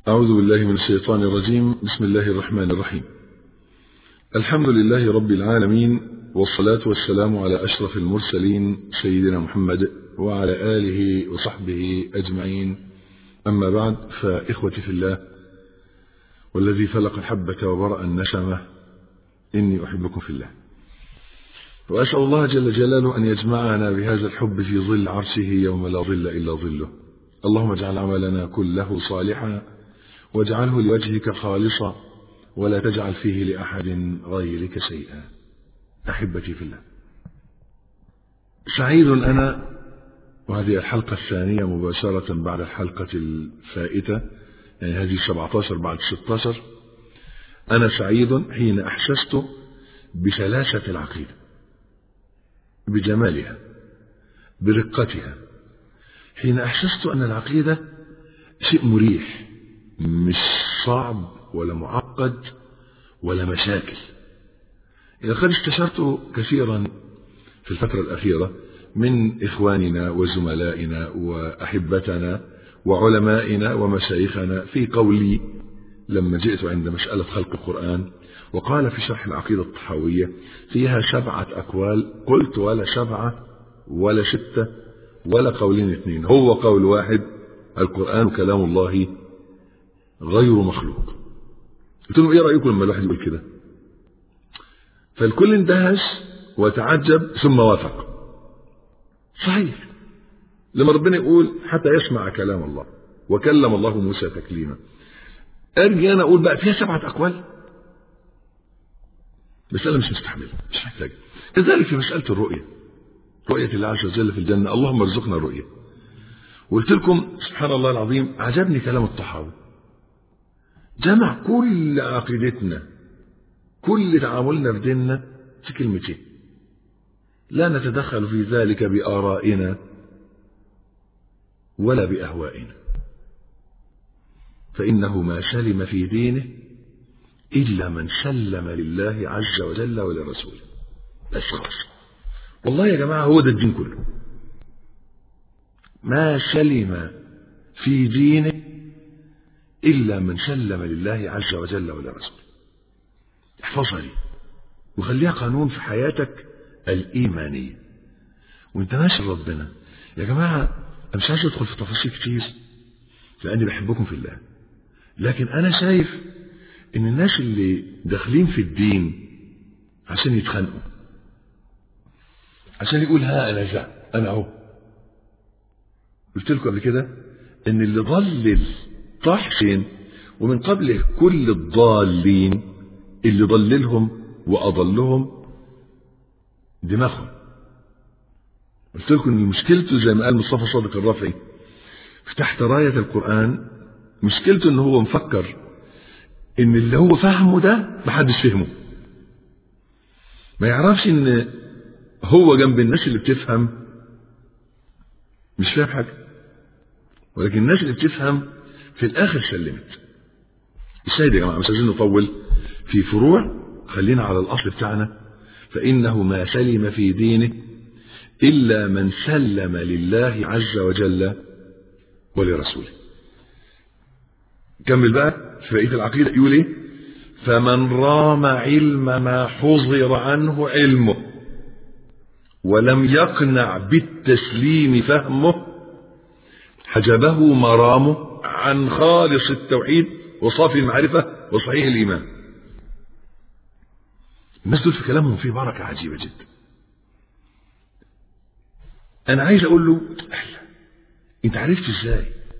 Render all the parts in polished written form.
أعوذ بالله من الشيطان الرجيم. بسم الله الرحمن الرحيم. الحمد لله رب العالمين، والصلاة والسلام على أشرف المرسلين سيدنا محمد وعلى آله وصحبه أجمعين. أما بعد، فإخوتي في الله والذي فلق الحبة وبرأ النسمة، إني أحبكم في الله، وأسأل الله جل جلاله أن يجمعنا بهذا الحب في ظل عرشه يوم لا ظل إلا ظله. اللهم اجعل عملنا كله صالحا واجعله لوجهك خالصا ولا تجعل فيه لأحد غيرك شيئا. أحبتي في الله، سعيد أنا، وهذه الحلقة الثانية مباشرة بعد الحلقة الفائتة، يعني هذه 17 بعد 16. أنا سعيد حين أحسست بسلاسة العقيدة، بجمالها، برقتها، حين أحسست أن العقيدة شيء مريح، مش صعب ولا معقد ولا مشاكل. لقد استشرت كثيرا في الفترة الأخيرة من إخواننا وزملائنا وأحبتنا وعلمائنا ومشايخنا في قولي لما جئت عند مسألة خلق القرآن، وقال في شرح العقيدة الطحاوية فيها 7 أقوال. قلت ولا 7 ولا 6 ولا قولين 2، هو قول واحد: القرآن كلام الله غير مخلوق. قلت لهم: ايه رأيكم لما الواحد يقول كده؟ فالكل اندهش وتعجب ثم وافق. صحيح، لما ربنا يقول حتى يسمع كلام الله وكلم الله موسى تكليما، ارجع انا اقول بقى فيها 7 أقوال؟ مسألة مش مستحملة، مش محتاجة. كذلك في مسألة الرؤية، رؤية الله عز وجل في الجنة، اللهم ارزقنا الرؤية. وقلت لكم سبحان الله العظيم، عجبني كلام الطحاوي، جمع كل عقيدتنا، كل تعاملنا في ديننا في كلمتين: لا نتدخل في ذلك بآرائنا ولا بأهوائنا، فإنه ما سلم في دينه إلا من سلم لله عز وجل ولرسوله. بس خلاص، والله يا جماعة هو ده الدين كله. ما سلم في دينه إلا من سلم لله عز وجل ولرسوله. احفظها لي وخليها قانون في حياتك الإيمانية وانت ماشي ربنا. يا جماعة أنا مش عايز أدخل في تفاصيل كتير لأني بحبكم في الله، لكن أنا شايف إن الناس اللي داخلين في الدين عشان يتخانقوا، عشان يقول ها أنا أهو. قلت لكم قبل كده إن اللي ضلل طاح فين؟ ومن قبله كل الضالين اللي ضللهم وأضلهم دماغهم. قلت لكم إن مشكلته زي ما قال مصطفى صادق الرافعي في تحت راية القرآن، مشكلته إن هو مفكر إن اللي هو فهمه ده محدش فهمه، ما يعرفش إن هو جنب الناس اللي بتفهم مش فاهم حاجة، ولكن الناس اللي بتفهم في الآخر سلمت. الشاهد يا جماعة، مش عايزين نطول في فروع، خلينا على الأصل بتاعنا: فإنه ما سلم في دينه إلا من سلم لله عز وجل ولرسوله. كمل بقى في بقية العقيدة، يقول إيه؟ فمن رام علم ما حضر عنه علمه ولم يقنع بالتسليم فهمه حجبه مرامه عن خالص التوحيد وصافي المعرفة وصحيح الإيمان. الناس دول في كلامهم فيه بركة عجيبة جدا. أنا عايز أقول له: أنت عرفت إزاي؟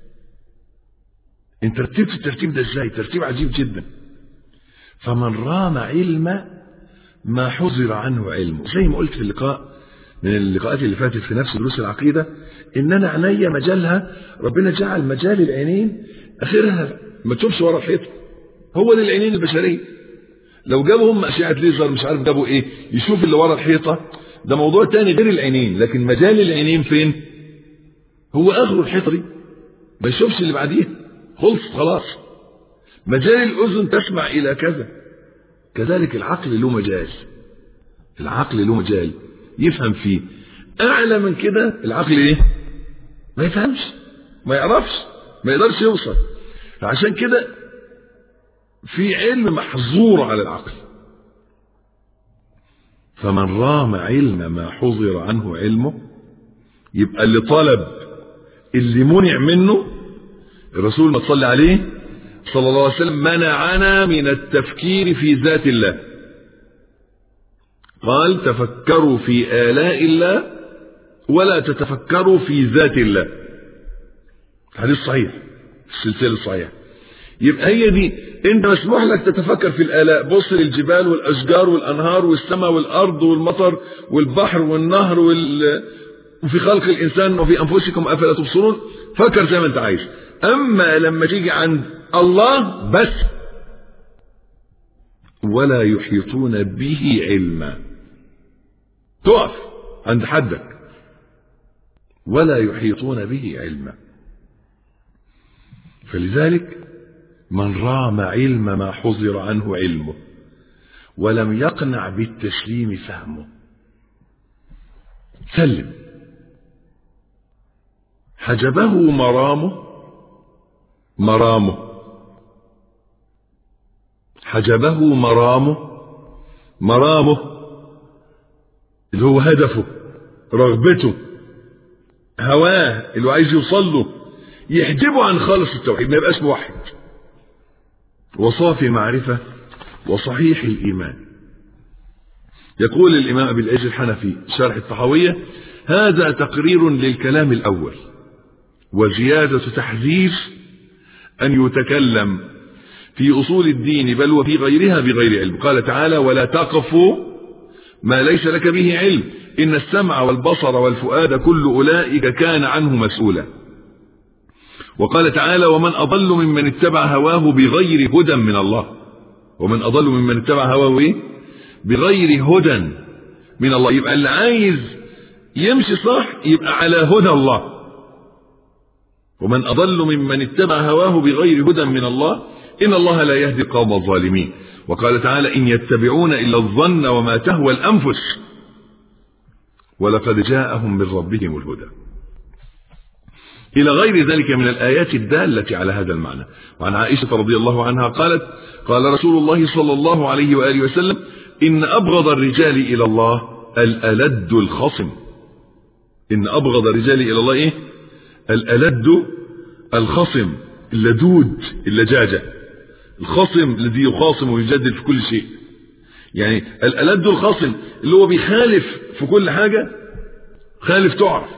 أنت رتبت الترتيب ده إزاي؟ ترتيب عجيب جدا. فمن رام علم ما حضر عنه علمه، زي ما قلت في اللقاء من اللقاءات اللي فاتت في نفس دروس العقيدة، إن أنا عينيا مجالها، ربنا جعل مجال العينين آخرها ما تشوفش ورا الحيطة. هو ده العينين البشرية. لو جابوا هم أشعة ليزر مش عارف جابوا إيه يشوف اللي ورا الحيطة، ده موضوع تاني غير العينين. لكن مجال العينين فين؟ هو آخر الحيطة دي، ما يشوفش اللي بعديها، خلاص. مجال الأذن تسمع إلى كذا. كذلك العقل له مجال، العقل له مجال يفهم فيه. أعلى من كده العقل إيه؟ ما يفهمش، ما يعرفش، ما يقدرش يوصل. فعشان كده في علم محظور على العقل. فمن رام علم ما حظر عنه علمه، يبقى اللي طلب اللي منع منه، الرسول ما صلى عليه صلى الله عليه وسلم منعنا من التفكير في ذات الله، قال تفكروا في آلاء الله ولا تتفكروا في ذات الله. حديث صحيح، السلسلة الصحيحة. يبقى هي دي، انت مسموح لك تتفكر في الآلاء، بص للجبال والأشجار والأنهار والسماء والأرض والمطر والبحر والنهر وفي خلق الإنسان وفي أنفسكم أفلا تبصرون، فكر زي ما انت عايز. أما لما تيجي عند الله بس، ولا يحيطون به علما، تقف عند حدك، ولا يحيطون به علما. فلذلك من رام علم ما حظر عنه علمه ولم يقنع بالتسليم فهمه، سلم. حجبه مرامه، حجبه مرامه اللي هو هدفه، رغبته، هواه اللي عايز يوصل له، يحجبه عن خالص التوحيد، ما يبقاش موحد وصافي معرفة وصحيح الإيمان. يقول الإمام أبي العز الحنفي شرح الطحاوية: هذا تقرير للكلام الأول وزيادة تحذير أن يتكلم في أصول الدين بل وفي غيرها بغير علم. قال تعالى: ولا تقف ما ليس لك به علم إن السمع والبصر والفؤاد كل أولئك كان عنه مسؤولا. وقال تعالى: ومن أضل ممن اتبع هواه بغير هدى من الله. ومن أضل ممن اتبع هواه بغير هدى من الله. يبقى اللي عايز يمشي صح يبقى على هدى الله. ومن أضل ممن اتبع هواه بغير هدى من الله إن الله لا يهدي القوم الظالمين. وقال تعالى: إن يتبعون إلا الظن وما تهوى الأنفس ولقد جاءهم من ربهم الهدى. إلى غير ذلك من الآيات الدالة على هذا المعنى. وعن عائشة رضي الله عنها قالت: قال رسول الله صلى الله عليه وآله وسلم: إن أبغض الرجال إلى الله الألد الخصم. إن أبغض الرجال إلى الله إيه؟ الألد الخصم، اللدود، اللجاجة، الخصم الذي يخاصم ويجادل في كل شيء. يعني الألد الخصم اللي هو بيخالف في كل حاجة، خالف تعرف،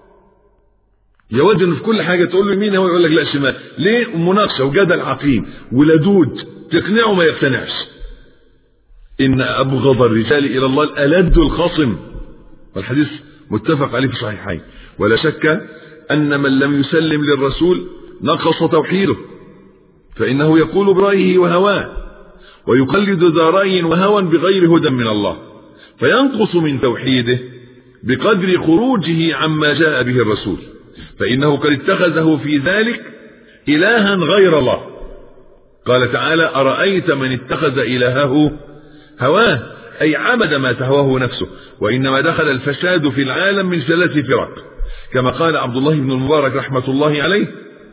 يود انه في كل حاجة تقول له يمين هو يقول لك لا شمال. ليه؟ مناقشة وجدل عقيم ولدود، تقنعه ما يقتنعش. إن أبغض الرجال إلى الله الألد الخصم، والحديث متفق عليه في الصحيحين. ولا شك أن من لم يسلم للرسول نقص توحيده، فإنه يقول برأيه وهواه ويقلد ذا رأي وهوى بغير هدى من الله، فينقص من توحيده بقدر خروجه عما جاء به الرسول، فإنه قد اتخذه في ذلك إلها غير الله. قال تعالى: أرأيت من اتخذ إلهه هواه، أي عبد ما تهواه نفسه. وإنما دخل الفساد في العالم من 3 فرق، كما قال عبد الله بن المبارك رحمة الله عليه: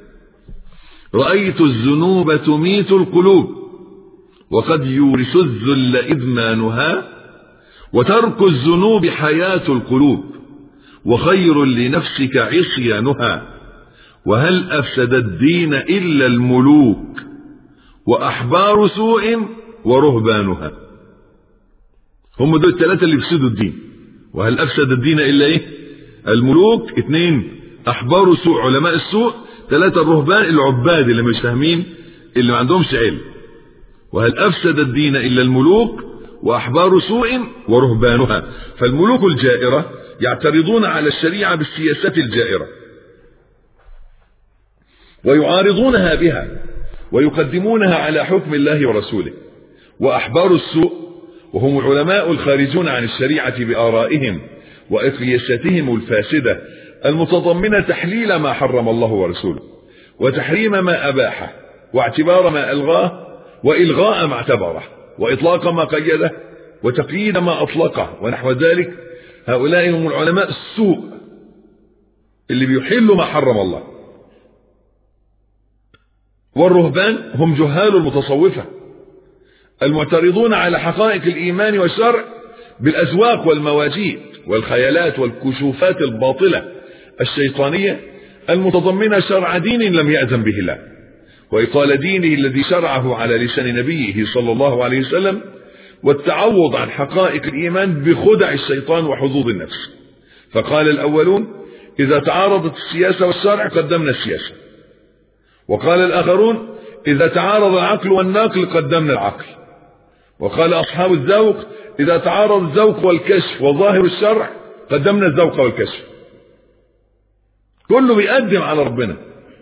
رأيت الذنوب تميت القلوب وقد يورث الذل إدمانها، وترك الذنوب حياة القلوب وخير لنفسك عصيانها، وهل أفسد الدين إلا الملوك وأحبار سوء ورهبانها. هم دول 3 اللي يفسدوا الدين. وهل أفسد الدين إلا إيه؟ الملوك، 2 أحبار سوء علماء السوء، 3 الرهبان العباد اللي مش فاهمين، اللي ما عندهمش علم. وهل أفسد الدين إلا الملوك وأحبار سوء ورهبانها. فالملوك الجائرة يعترضون على الشريعة بالسياسات الجائرة ويعارضونها بها ويقدمونها على حكم الله ورسوله. وأحبار السوء وهم العلماء الخارجون عن الشريعة بآرائهم وإقياساتهم الفاسدة المتضمنة تحليل ما حرم الله ورسوله وتحريم ما أباحه واعتبار ما ألغاه وإلغاء ما اعتبره وإطلاق ما قيده وتقييد ما أطلقه ونحو ذلك. هؤلاء هم العلماء السوء اللي بيحلوا ما حرم الله والرهبان هم جهال المتصوفة المعترضون على حقائق الإيمان والشرع بالأذواق والمواجيد والخيالات والكشوفات الباطلة الشيطانية المتضمنة شرع دين لم يأذن به الله وإقال دينه الذي شرعه على لسان نبيه صلى الله عليه وسلم، والتعوض عن حقائق الإيمان بخدع الشيطان وحظوظ النفس. فقال الأولون إذا تعارضت السياسة والشرع قدمنا السياسة، وقال الآخرون إذا تعارض العقل والنقل قدمنا العقل، وقال أصحاب الذوق إذا تعارض الذوق والكشف وظاهر الشرع قدمنا الذوق والكشف. كله بيقدم على ربنا.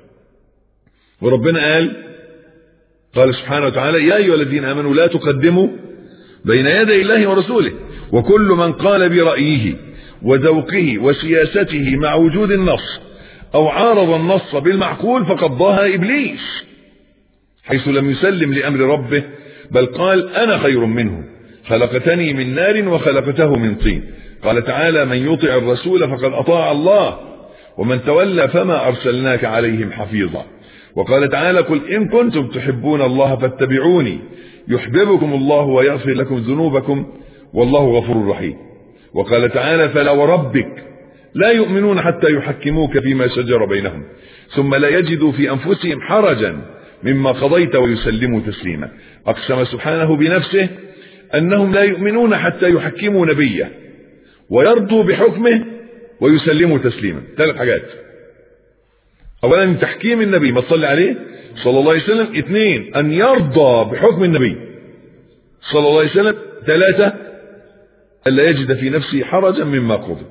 وربنا قال سبحانه وتعالى يا أيها الذين آمنوا لا تقدموا بين يدي الله ورسوله، وكل من قال برأيه وذوقه وسياسته مع وجود النص أو عارض النص بالمعقول فقد ضاهى إبليس، حيث لم يسلم لأمر ربه بل قال أنا خير منه خلقتني من نار وخلقته من طين. قال تعالى من يطع الرسول فقد أطاع الله ومن تولى فما أرسلناك عليهم حفيظا. وقال تعالى قل إن كنتم تحبون الله فاتبعوني يحببكم الله ويغفر لكم ذنوبكم والله غفور رحيم. وقال تعالى فلا وربك لا يؤمنون حتى يحكموك فيما شجر بينهم ثم لا يجدوا في أنفسهم حرجا مما قضيت ويسلموا تسليما. أقسم سبحانه بنفسه أنهم لا يؤمنون حتى يحكموا نبيه ويرضوا بحكمه ويسلموا تسليما. 3 حاجات: أولا تحكيم النبي ما تصلي عليه صلى الله عليه وسلم، 2 أن يرضى بحكم النبي صلى الله عليه وسلم، 3 ألا يجد في نفسه حرجا مما قضي.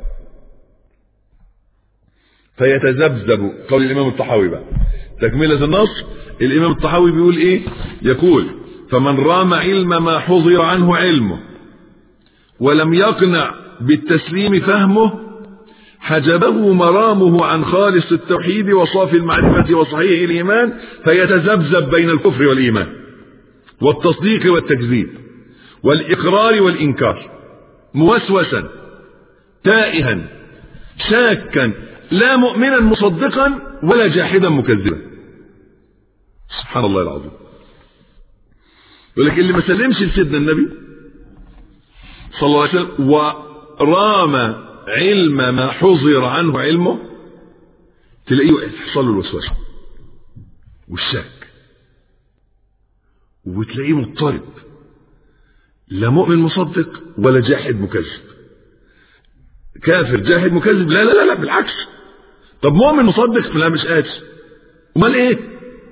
فيتذبذب. قول الإمام الطحاوي بقى تكملة النص، الإمام الطحاوي بيقول إيه؟ يقول فمن رام علم ما حضر عنه علمه ولم يقنع بالتسليم فهمه حجبه مرامه عن خالص التوحيد وصافي المعرفة وصحيح الإيمان، فيتذبذب بين الكفر والإيمان والتصديق والتكذيب والإقرار والإنكار موسوسا تائها شاكا لا مؤمنا مصدقا ولا جاحدا مكذبا. سبحان الله العظيم. ولكن اللي ما سلمش لسيدنا النبي صلى الله عليه وسلم ورام علم ما حضر عنه علمه تلاقيه يحصل له الوسوسه والشك وتلاقيه مضطرب، لا مؤمن مصدق ولا جاحد مكذب. كافر جاحد مكذب لا لا لا, لا بالعكس. طب مؤمن مصدق لا مش قادر. امال ايه؟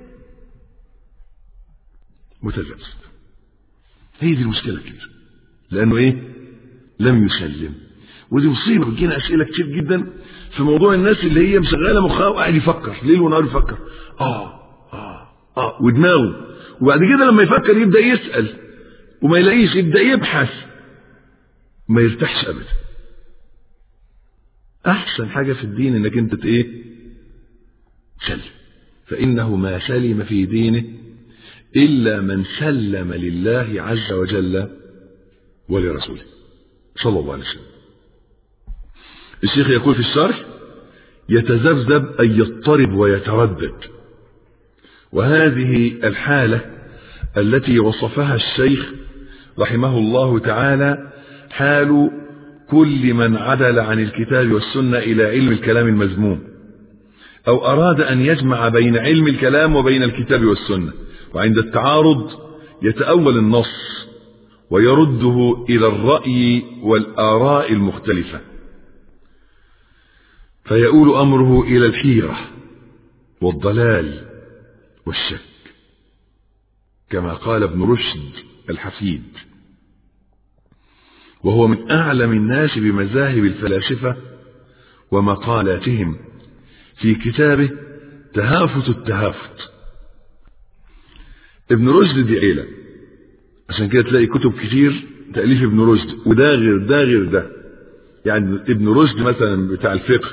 متذبذب. هي دي المشكله الكبيره، لانه ايه؟ لم يسلم. ودي مصيبه. بتجينا اسئله كتير جدا في موضوع الناس اللي هي مشغله مخها وقاعد يفكر ليل ونهار يفكر ودماغه، وبعد كده لما يفكر يبدا يسال وما يلاقيش يبدا يبحث، ما يرتاحش ابدا. احسن حاجه في الدين انك انت ايه؟ سلم. فانه ما سلم في دينه الا من سلم لله عز وجل ولرسوله صلى الله عليه وسلم. الشيخ يقول في الشرح يتذبذب أي يضطرب ويتردد، وهذه الحالة التي وصفها الشيخ رحمه الله تعالى حال كل من عدل عن الكتاب والسنة إلى علم الكلام المذموم، أو أراد أن يجمع بين علم الكلام وبين الكتاب والسنة، وعند التعارض يتأول النص ويرده إلى الرأي والآراء المختلفة، فيؤول أمره إلى الحيرة والضلال والشك، كما قال ابن رشد الحفيد، وهو من أعلم الناس بمذاهب الفلاسفة ومقالاتهم في كتابه تهافت التهافت. ابن رشد دي عيلة، عشان كده تلاقي كتب كتير تأليف ابن رشد، وده غير ده غير ده. يعني ابن رشد مثلا بتاع الفقه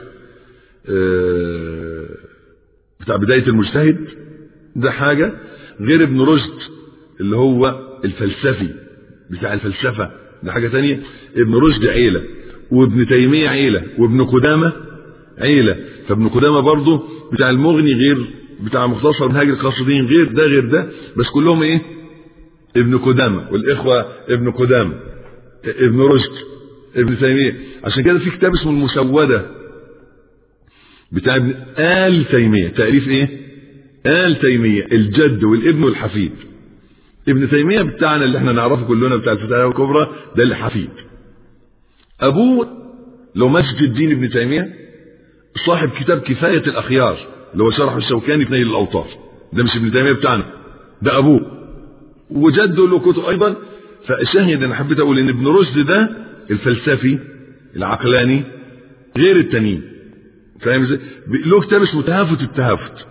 بتاع بداية المجتهد ده حاجة، غير ابن رشد اللي هو الفلسفي بتاع الفلسفة ده حاجة تانية. ابن رشد عيلة، وابن تيمية عيلة، وابن قدامة عيلة. فابن قدامة برضه بتاع المغني غير بتاع مختصر منهاج القاصدين غير ده بس كلهم ايه؟ ابن قدامة، والاخوة ابن قدامة، ابن رشد، ابن تيمية. عشان كده في كتاب اسمه المسودة بتاع ابن آل تيمية، تأليف ايه؟ آل تيمية، الجد والابن والحفيد. ابن تيمية بتاعنا اللي احنا نعرفه كلنا بتاع الفتاوى الكبرى ده الحفيد. ابوه لو مجد الدين ابن تيمية صاحب كتاب كفاية الأخيار اللي هو شرح الشوكاني في نيل الأوطار، ده مش ابن تيمية بتاعنا، ده أبوه. وجده له كتب أيضا. فشاهد أنا حبيت أقول إن ابن رشد ده الفلسفي العقلاني غير التانيين، فاهم ازاي؟ له كتاب اسمه تهافت التهافت.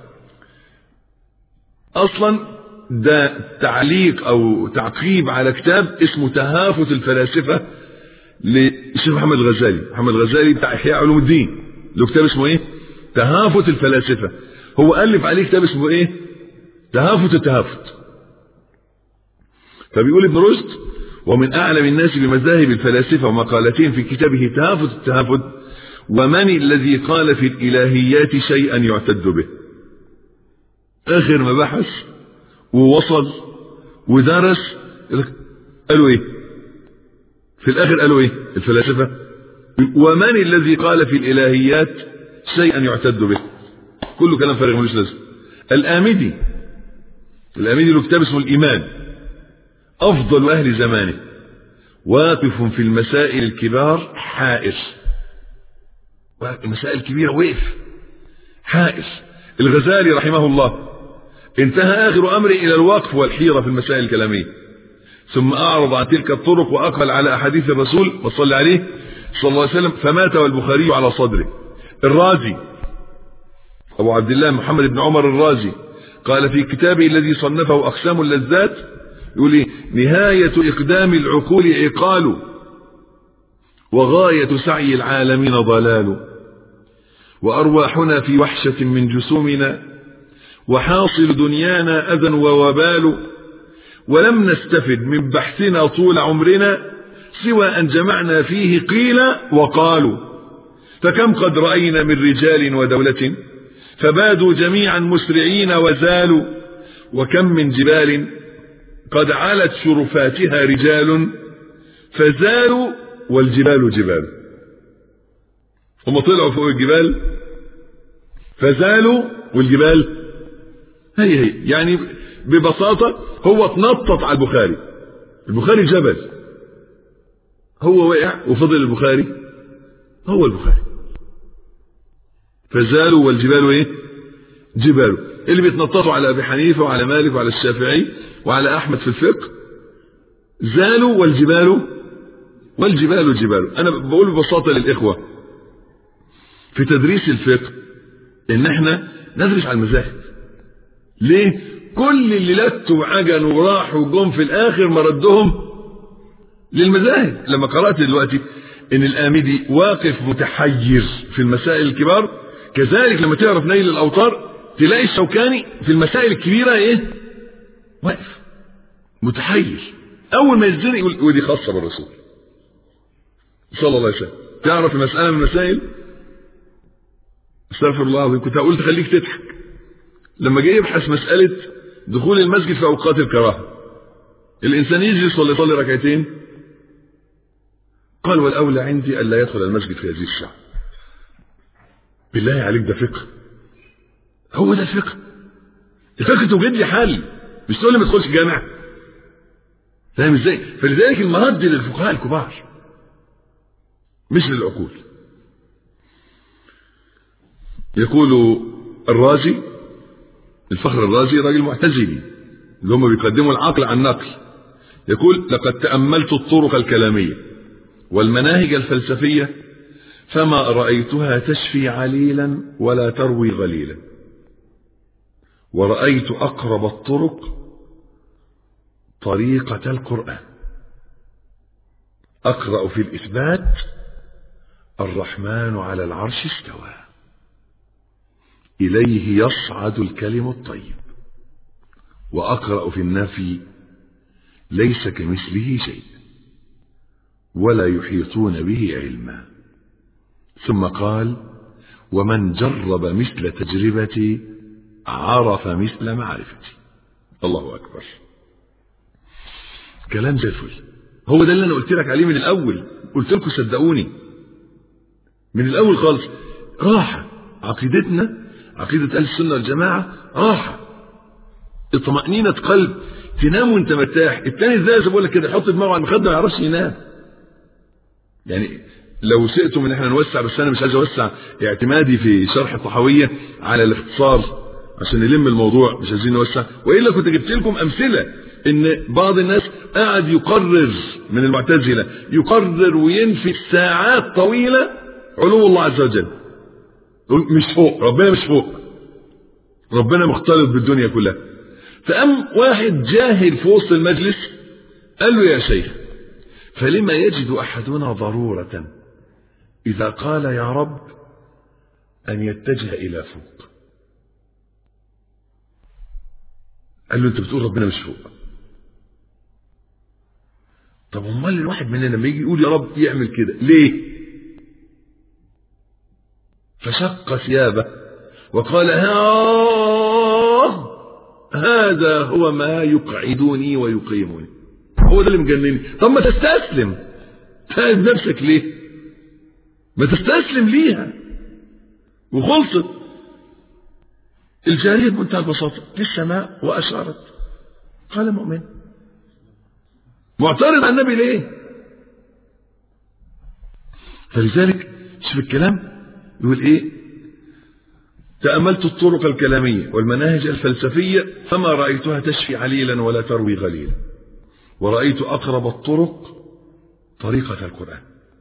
أصلا ده تعليق أو تعقيب على كتاب اسمه تهافت الفلاسفة للشيخ محمد الغزالي. محمد الغزالي بتاع إحياء علوم الدين له كتاب اسمه ايه؟ تهافت الفلاسفة. هو ألف عليه كتاب اسمه ايه؟ تهافت التهافت. فبيقول ابن رشد: ومن أعلم الناس بمذاهب الفلاسفة ومقالتهم في كتابه تهافت التهافت: ومن الذي قال في الإلهيات شيئا يعتد به. آخر ما بحث ووصل ودرس قالوا ايه؟ في الآخر قالوا ايه الفلاسفة؟ ومن الذي قال في الإلهيات شيئا يعتد به. كله كلام فارغ ملوش لازمه. الآمدي له كتاب اسمه الإيمان، أفضل أهل زمانه، واقف في المسائل الكبار حائر. المسائل الكبيرة وقف حائر. الغزالي رحمه الله انتهى آخر أمره إلى الوقف والحيرة في المسائل الكلامية، ثم أعرض عن تلك الطرق وأقل على أحاديث الرسول وصلى عليه صلى الله عليه وسلم فمات والبخاري على صدره. الرازي أبو عبد الله محمد بن عمر الرازي قال في كتابه الذي صنفه أقسام اللذات، يقول لي: نهاية إقدام العقول عقال، وغاية سعي العالمين ضلال، وأرواحنا في وحشة من جسومنا، وحاصل دنيانا أذى ووبال، ولم نستفد من بحثنا طول عمرنا سوى أن جمعنا فيه قيل وقالوا، فكم قد رأينا من رجال ودولة فبادوا جميعا مسرعين وزالوا، وكم من جبال قد علت شرفاتها رجال فزالوا والجبال جبال. هم طلعوا فوق الجبال فزالوا والجبال هي يعني ببساطة هو اتنطط على البخاري جبل، هو وقع وفضل البخاري هو البخاري. فزالوا والجبال ايه؟ جبال. اللي بيتنططوا على ابي حنيفه وعلى مالك وعلى الشافعي وعلى احمد في الفقه زالوا والجبال جبال. انا بقول ببساطه للاخوه في تدريس الفقه ان احنا ندرس على المذاهب. ليه؟ كل اللي لتوا وعجنوا وراحوا وجم في الاخر مردهم للمذاهب. لما قرات دلوقتي ان الآمدي واقف متحير في المسائل الكبار، كذلك لما تعرف نيل الأوطار تلاقي الشوكاني في المسائل الكبيرة ايه؟ واقف متحير. اول ما يزني يقول ودي خاصة بالرسول صلى الله عليه وسلم. تعرف المسألة من المسائل، استغفر الله العظيم، كنت هقول تخليك تضحك لما جاي يبحث مسألة دخول المسجد في أوقات الكراهة. الإنسان يجلس ولا يصلي ركعتين؟ قال: والأولى عندي ألا يدخل المسجد في هذه الساعة. بالله عليك ده فقه؟ هو ده الفقه؟ الفقه توجد لي حل، مش تقول لي ما تدخلش الجامع. فاهم ازاي؟ فلذلك المرد للفقهاء الكبار مش للعقول. يقول الرازي، الفخر الرازي راجل معتزلي اللي هم بيقدموا العقل عن النقل، يقول: لقد تأملت الطرق الكلامية والمناهج الفلسفية فما رأيتها تشفي عليلا ولا تروي غليلا، ورأيت أقرب الطرق طريقة القرآن. أقرأ في الإثبات: الرحمن على العرش استوى، إليه يصعد الكلم الطيب. وأقرأ في النفي: ليس كمثله شيء ولا يحيطون به علما. ثم قال: ومن جرب مثل تجربتي عرف مثل معرفتي. الله أكبر. كلام زي الفل. هو ده اللي أنا قلت لك عليه من الأول، قلت لكم صدقوني من الأول خالص. راحة عقيدتنا، عقيدة أهل السنة والجماعة راحة، اطمأنينة قلب، تنام وانت مرتاح. التاني ازاي زي بقول لك كده، يحط دماغه على المخدة ما يعرفش ينام. يعني لو سئتم ان احنا نوسع، بس انا مش عايز اوسع اعتمادي في شرح الطحاوية على الاختصار عشان نلم الموضوع، مش عايزين نوسع. والا كنت جبت لكم امثله ان بعض الناس قاعد يقرر من المعتزله، يقرر وينفي ساعات طويله علو الله عز وجل، مش فوق ربنا، مش فوق ربنا، مختلط بالدنيا كلها. فقام واحد جاهل في وسط المجلس قال له يا شيخ، فلما يجد احدنا ضروره اذا قال يا رب ان يتجه الى فوق؟ قال له انت بتقول ربنا مش فوق. طب امال الواحد مننا لما يجي يقول يا رب يعمل كده ليه؟ فشق ثيابه وقال هذا هو ما يقعدني ويقيمني، هو ده اللي مجنني. طب ما تستسلم، تعب نفسك ليه؟ ما تستسلم ليها وخلصت. الجارية بمنتهى البساطة للسماء وأشارت، قال مؤمن. معترض على النبي ليه؟ فلذلك شوف الكلام يقول ايه: تأملت الطرق الكلامية والمناهج الفلسفية فما رأيتها تشفي عليلا ولا تروي غليلا، ورأيت أقرب الطرق طريقة القرآن.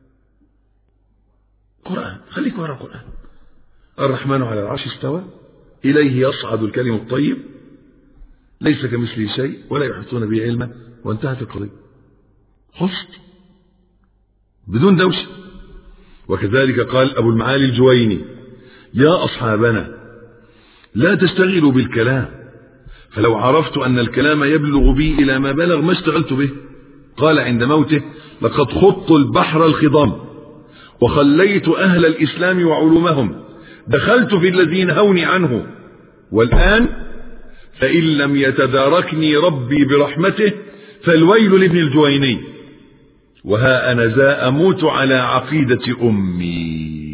قرآن، خليك ورا القرآن. الرحمن على العرش استوى، إليه يصعد الكلم الطيب، ليس كمثله شيء ولا يحيطون به علما، وانتهت القضية، خلصت بدون دوشة. وكذلك قال أبو المعالي الجويني: يا أصحابنا لا تشتغلوا بالكلام، فلو عرفت أن الكلام يبلغ بي إلى ما بلغ ما اشتغلت به. قال عند موته: لقد خضت البحر الخضام وخليت أهل الإسلام وعلومهم، دخلت في الذي نهوني عنه، والآن فإن لم يتداركني ربي برحمته فالويل لابن الجويني، وها أنا ذا أموت على عقيدة أمي.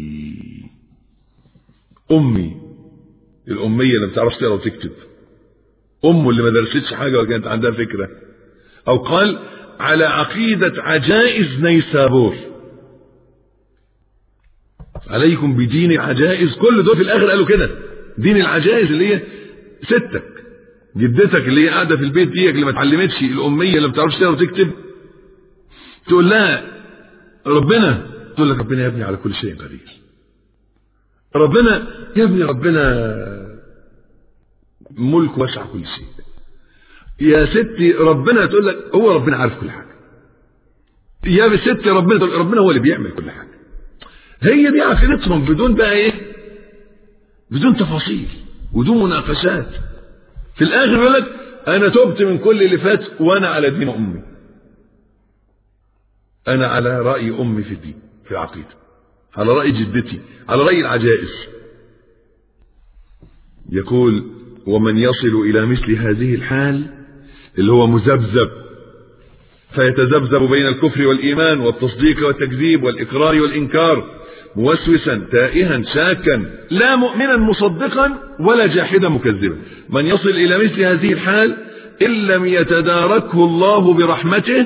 أمي الأمية اللي ما بتعرفش تقرا وتكتب، أمه اللي ما درستش حاجة ولا كانت عندها فكرة. أو قال على عقيدة عجائز نيسابور، عليكم بدين العجائز. كل دول في الآخر قالوا كده، دين العجائز اللي هي ستك جدتك اللي هي قاعدة في البيت ديك اللي ما اتعلمتش، الأمية اللي ما بتعرفش تقرا وتكتب، تقول لها ربنا، تقول لك ربنا يا ابني على كل شيء قدير. ربنا يا ابني، ربنا ملك واسع كل شيء. يا ستي ربنا، تقول لك هو ربنا عارف كل حاجة. يا ستي ربنا، تقول ربنا هو اللي بيعمل كل حاجة. هي دي عقيدتهم بدون بقى ايه، بدون تفاصيل ودون مناقشات. في الاخر يقول لك انا تبت من كل اللي فات وانا على دين امي، انا على رأي امي في الدين، في العقيدة، على رأي جدتي، على رأي العجائز. يقول: ومن يصل الى مثل هذه الحال اللي هو مذبذب، فيتذبذب بين الكفر والإيمان والتصديق والتكذيب والإقرار والإنكار، موسوسا تائها شاكا، لا مؤمنا مصدقا ولا جاحدا مكذبا. من يصل إلى مثل هذه الحال إن لم يتداركه الله برحمته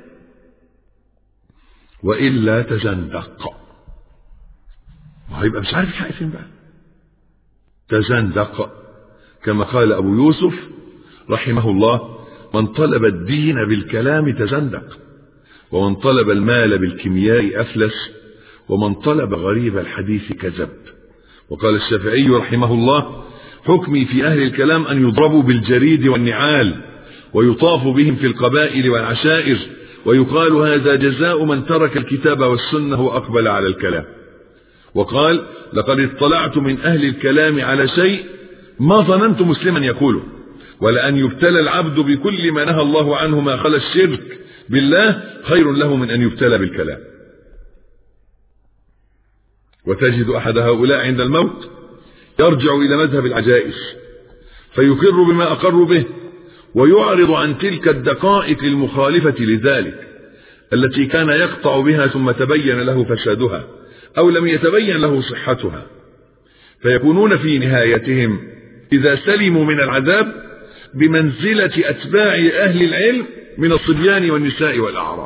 وإلا تزندق، وهيبقى مش عارف الحق فين بقى. تزندق كما قال أبو يوسف رحمه الله: من طلب الدين بالكلام تزندق، ومن طلب المال بالكيمياء أفلس، ومن طلب غريب الحديث كذب. وقال الشافعي رحمه الله: حكمي في أهل الكلام أن يضربوا بالجريد والنعال ويطاف بهم في القبائل والعشائر، ويقال هذا جزاء من ترك الكتاب والسنة وأقبل على الكلام. وقال: لقد اطلعت من أهل الكلام على شيء ما ظننت مسلما يقوله، ولأن يبتلى العبد بكل ما نهى الله عنه ما خلا الشرك بالله خير له من أن يبتلى بالكلام. وتجد أحد هؤلاء عند الموت يرجع إلى مذهب العجائز، فيقر بما أقر به ويعرض عن تلك الدقائق المخالفة لذلك التي كان يقطع بها ثم تبين له فسادها أو لم يتبين له صحتها، فيكونون في نهايتهم إذا سلموا من العذاب بمنزلة أتباع أهل العلم من الصبيان والنساء والأعراب.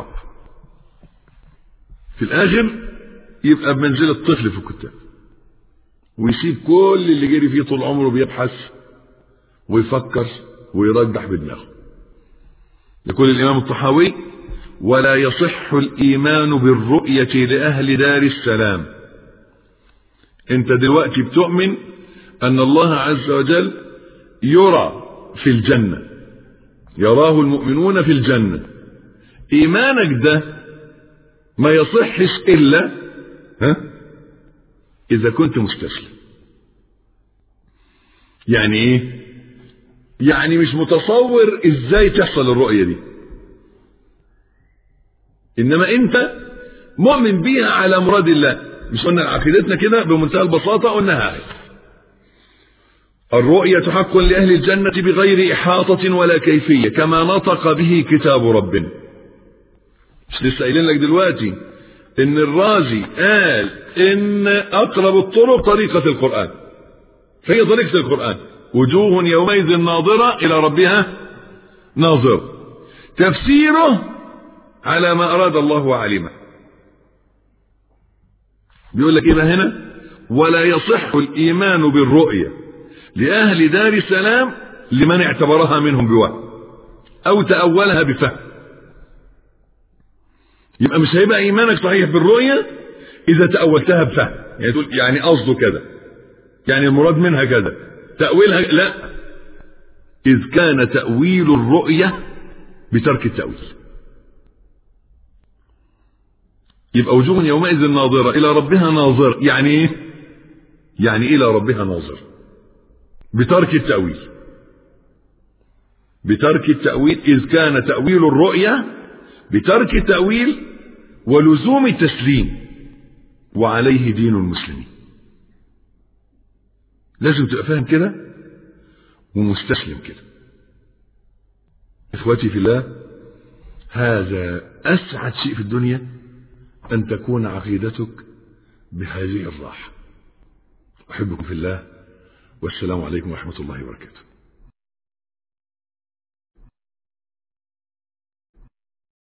في الآخر يبقى بمنزلة طفل في الكتاب، ويسيب كل اللي جري فيه طول عمره بيبحث ويفكر ويرجح بدماغه. يقول الإمام الطحاوي: ولا يصح الإيمان بالرؤية لأهل دار السلام. انت دلوقتي بتؤمن أن الله عز وجل يرى في الجنة، يراه المؤمنون في الجنة. إيمانك ده ما يصحش إلا إذا كنت مستسلم. يعني إيه؟ يعني مش متصور إزاي تحصل الرؤية دي، إنما أنت مؤمن بيها على مراد الله. مش قلنا عقيدتنا كده بمنتهى البساطة؟ قلناها: الرؤية حق لأهل الجنة بغير إحاطة ولا كيفية كما نطق به كتاب ربنا. مش لسه قايلين لك دلوقتي إن الرازي قال إن أقرب الطرق طريقة القرآن، فهي طريقة القرآن: وجوه يومئذ ناظرة إلى ربها ناظرة. تفسيره على ما أراد الله وعلمه. بيقول لك إيه هنا؟ ولا يصح الإيمان بالرؤية لأهل دار السلام لمن اعتبرها منهم بوهم أو تأولها بفهم. يبقى مش هيبقى إيمانك صحيح بالرؤية إذا تأولتها بفهم، يعني تقول يعني قصده كذا، يعني المراد منها كذا، تأويلها لا، إذ كان تأويل الرؤية بترك التأويل. يبقى وجوه يومئذ ناظرة إلى ربها ناظر، يعني إيه؟ يعني إلى ربها ناظر بترك التأويل. بترك التأويل، إذ كان تأويل الرؤية بترك التأويل ولزوم التسليم، وعليه دين المسلمين. لازم تبقى فاهم كده ومستسلم كده. إخوتي في الله، هذا أسعد شيء في الدنيا، أن تكون عقيدتك بهذه الراحة. أحبكم في الله، والسلام عليكم ورحمة الله وبركاته.